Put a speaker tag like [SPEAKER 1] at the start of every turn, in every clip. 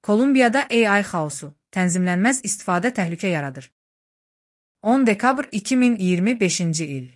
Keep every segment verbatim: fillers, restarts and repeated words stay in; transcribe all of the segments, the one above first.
[SPEAKER 1] Kolumbiyada A I xaosu, tənzimlənməz istifadə təhlükə yaradır. on dekabr iki min iyirmi beşinci il.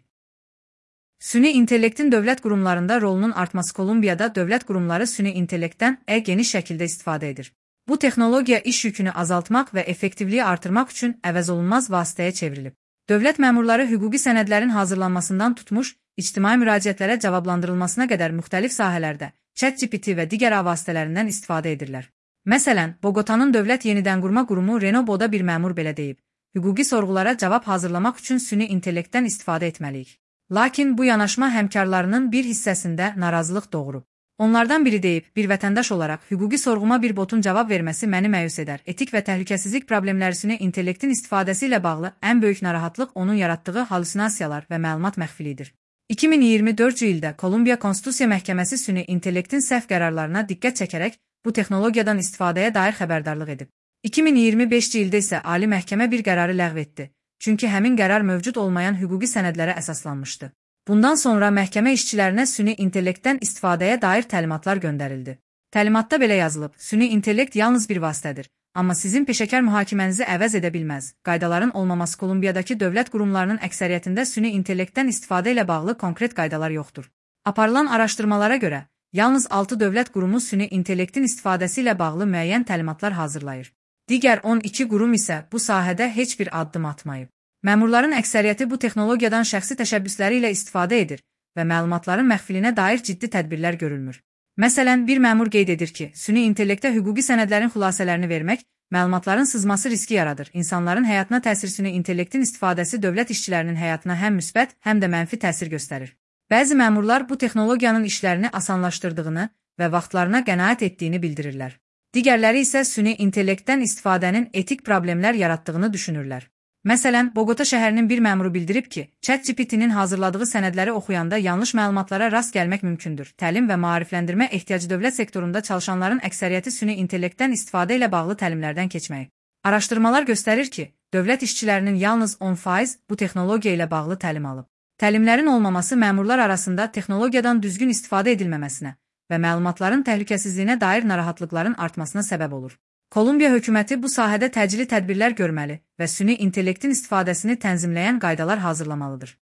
[SPEAKER 1] Süni intellektin dövlət qurumlarında rolunun artması. Kolumbiyada dövlət qurumları süni intellektdən e geniş şəkildə istifadə edir. Bu texnologiya iş yükünü azaltmaq və effektivliyi artırmaq üçün əvəzolunmaz vasitəyə çevrilib. Dövlət məmurları hüquqi sənədlərin hazırlanmasından tutmuş, ictimai müraciətlərə cavablandırılmasına qədər müxtəlif sahələrdə ChatGPT və digər ağ vasitələrindən istifadə edirlər. Məsələn, Bogotanın Dövlət Yenidənqurma Qurumu Renoboda bir məmur belə deyib: hüquqi sorğulara cavab hazırlamaq üçün süni intellektdən istifadə etməliyik. Lakin bu yanaşma həmkarlarının bir hissəsində narazılıq doğurub. Onlardan biri deyib: bir vətəndaş olaraq hüquqi sorğuma bir botun cavab verməsi məni məyus edər. Etik və təhlükəsizlik problemləri süni intellektin istifadəsi ilə bağlı ən böyük narahatlıq onun yaratdığı halüsinasiyalar və məlumat məxfiliyidir. iki min iyirmi dördüncü ildə Kolumbiya Konstitusiya Məhkəməsi süni intellektin səhv qərarlarına diqqət çəkərək bu texnologiyadan istifadəyə dair xəbərdarlıq edib. iki min iyirmi beşinci ildə isə Ali Məhkəmə bir qərarı ləğv etdi. Çünki həmin qərar mövcud olmayan hüquqi sənədlərə əsaslanmışdı. Bundan sonra məhkəmə işçilərinə süni intellektdən istifadəyə dair təlimatlar göndərildi. Təlimatda belə yazılıb: süni intellekt yalnız bir vasitədir, amma sizin peşəkar mühakimənizi əvəz edə bilməz. Qaydaların olmaması. Kolumbiyadakı dövlət qurumlarının əksəriyyətində süni intellektdən istifadə ilə bağlı konkret qaydalar yoxdur. Aparılan araşdırmalara görə, yalnız altı dövlət qurumu süni intellektin istifadəsi ilə bağlı müəyyən təlimatlar hazırlayır. Digər on iki qurum isə bu sahədə heç bir addım atmayıb. Məmurların əksəriyyəti bu texnologiyadan şəxsi təşəbbüsləri ilə istifadə edir və məlumatların məxfilinə dair ciddi tədbirlər görülmür. Məsələn, bir məmur qeyd edir ki, süni intellektə hüquqi sənədlərin xülasələrini vermək, məlumatların sızması riski yaradır. İnsanların həyatına təsir. Süni intellektin istifadəsi dövlət işçilərinin həyatına həm müsbət, həm də mənfi təsir göstərir. Bəzi məmurlar bu texnologiyanın işlərini asanlaşdırdığını və vaxtlarına qənaət etdiyini bildirirlər. Digərləri isə süni intellektdən istifadənin etik problemlər yaratdığını düşünürlər. Məsələn, Bogota şəhərinin bir məmuru bildirib ki, ChatGPT-nin hazırladığı sənədləri oxuyanda yanlış məlumatlara rast gəlmək mümkündür. Təlim və maarifləndirmə ehtiyacı. Dövlət sektorunda çalışanların əksəriyyəti süni intellektdən istifadə ilə bağlı təlimlərdən keçməyib. Araşdırmalar göstərir ki, dövlət işçilərinin yalnız on faiz bu texnologiya ilə bağlı təlim alıb. Təlimlərin olmaması məmurlar arasında texnologiyadan düzgün istifadə edilməməsinə və məlumatların təhlükəsizliyinə dair narahatlıqların artmasına səbəb olur. Kolumbiya hökuməti bu sahədə təcili tədbirlər görməli və süni intellektin istifadəsini tənzimləyən qaydalar hazırlamalıdır.